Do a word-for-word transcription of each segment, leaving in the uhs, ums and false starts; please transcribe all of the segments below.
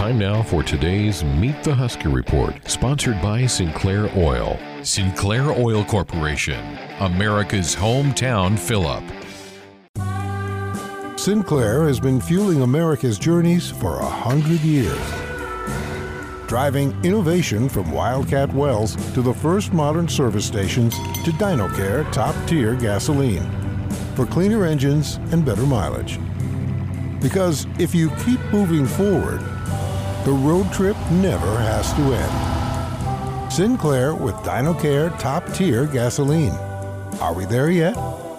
Time now for today's Meet the Husker Report, sponsored by Sinclair Oil. Sinclair Oil Corporation, America's hometown fill-up. Sinclair has been fueling America's journeys for a hundred years. Driving innovation from Wildcat Wells to the first modern service stations to DinoCare top-tier gasoline for cleaner engines and better mileage. Because if you keep moving forward, the road trip never has to end. Sinclair with DinoCare top-tier gasoline. Are we there yet?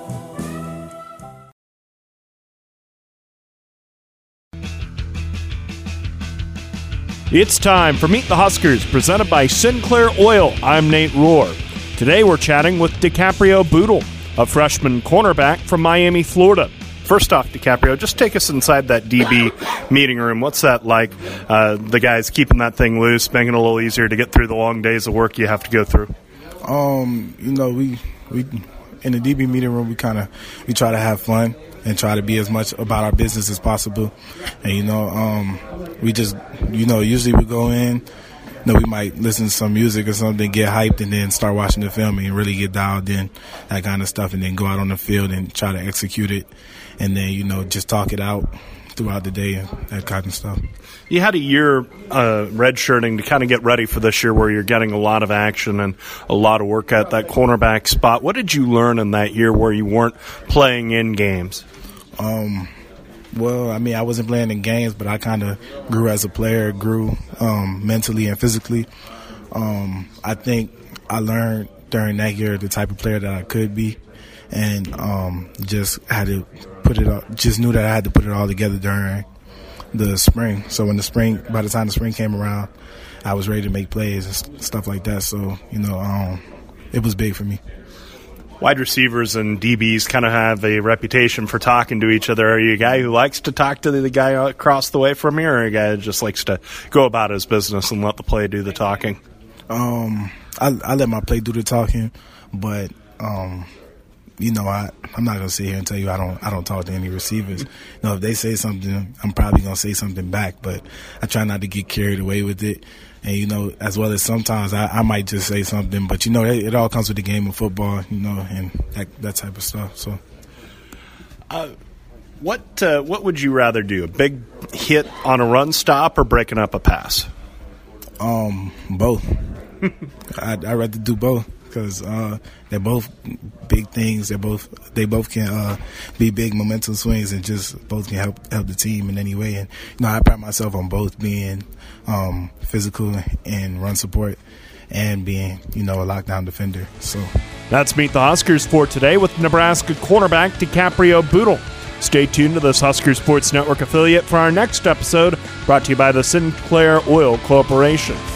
It's time for Meet the Huskers, presented by Sinclair Oil. I'm Nate Rohr. Today we're chatting with DiCaprio Bootle, a freshman cornerback from Miami, Florida. First off, DiCaprio, just take us inside that D B meeting room. What's that like? Uh, the guys keeping that thing loose, making it a little easier to get through the long days of work you have to go through. Um, you know, we we in the D B meeting room, we kind of we try to have fun and try to be as much about our business as possible. And you know, um, we just you know usually we go in. You know, we might listen to some music or something, get hyped, and then start watching the film and really get dialed in, that kind of stuff, and then go out on the field and try to execute it, and then, you know, just talk it out throughout the day and that kind of stuff. You had a year uh, redshirting to kind of get ready for this year where you're getting a lot of action and a lot of work at that cornerback spot. What did you learn in that year where you weren't playing in games? Um. Well, I mean, I wasn't playing in games, but I kind of grew as a player, grew um, mentally and physically. Um, I think I learned during that year the type of player that I could be, and um, just had to put it all, just knew that I had to put it all together during the spring. So when the spring, by the time the spring came around, I was ready to make plays and stuff like that. So, you know, um, it was big for me. Wide receivers and D Bs kind of have a reputation for talking to each other. Are you a guy who likes to talk to the guy across the way from you, or a guy who just likes to go about his business and let the play do the talking? Um, I, I let my play do the talking, but um, you know, I I'm not gonna sit here and tell you I don't I don't talk to any receivers. You know, if they say something, I'm probably gonna say something back, but I try not to get carried away with it. And, you know, as well as sometimes I, I might just say something. But, you know, it, it all comes with the game of football, you know, and that, that type of stuff. So, uh, what uh, what would you rather do, a big hit on a run stop or breaking up a pass? Um, both. I'd, I'd rather do both because uh, they're both big things. They're both they both can uh, be big momentum swings and just both can help help the team in any way. And, you know, I pride myself on both being um, physical and run support and being, you know, a lockdown defender. So that's Meet the Huskers for today with Nebraska cornerback DiCaprio Bootle. Stay tuned to this Husker Sports Network affiliate for our next episode, brought to you by the Sinclair Oil Corporation.